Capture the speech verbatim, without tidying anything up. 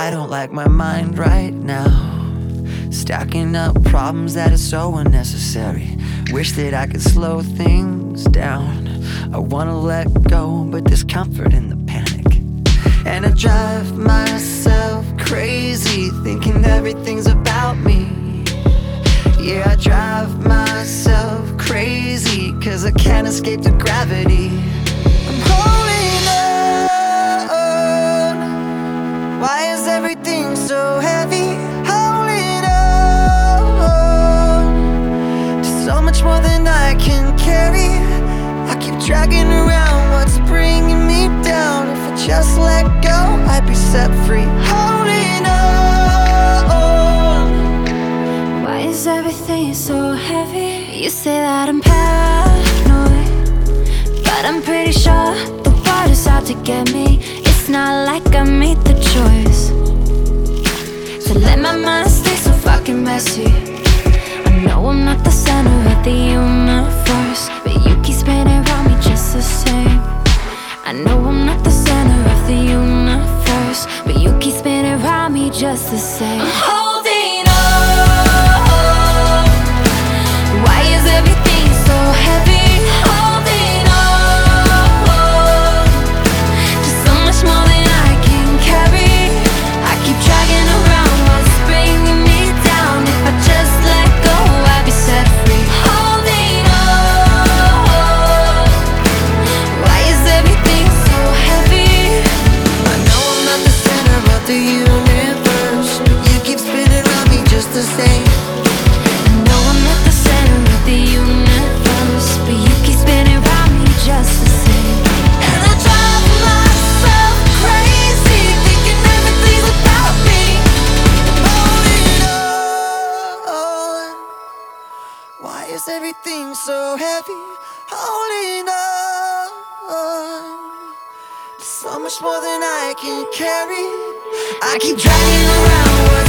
I don't like my mind right now, stacking up problems that are so unnecessary. Wish that I could slow things down. I wanna let go, but there's comfort in the panic. And I drive myself crazy, thinking everything's about me. Yeah, I drive myself crazy, cause I can't escape the gravity. I'm holding on. Why is everything so heavy? Holding on to so much more than I can carry. I keep dragging around what's bringing me down. If I just let go, I'd be set free. Holding on. Why is everything so heavy? You say that I'm paranoid, but I'm pretty sure the world is out to get me. It's not like I made the choice to let my mind stay so fucking messy. I know I'm not the center of the universe, but you keep spinning around me just the same. I know I'm not the center of the universe, but you keep spinning around me just the same. I'm holding on. Why is everything so heavy? Holding on to so much more than I can carry. I keep dragging around what's bringing me down. If I just let go, I'd be set free. Holding on. Why is everything so heavy? I know I'm not the center of the universe, but you keep spinning around me just the same. I know I'm not the center of the universe, but you keep spinning around me just the same. And I drive myself crazy, thinking everything's about me. Holding on. Why is everything so heavy? Holding on. So much more than I can carry. I keep dragging around what's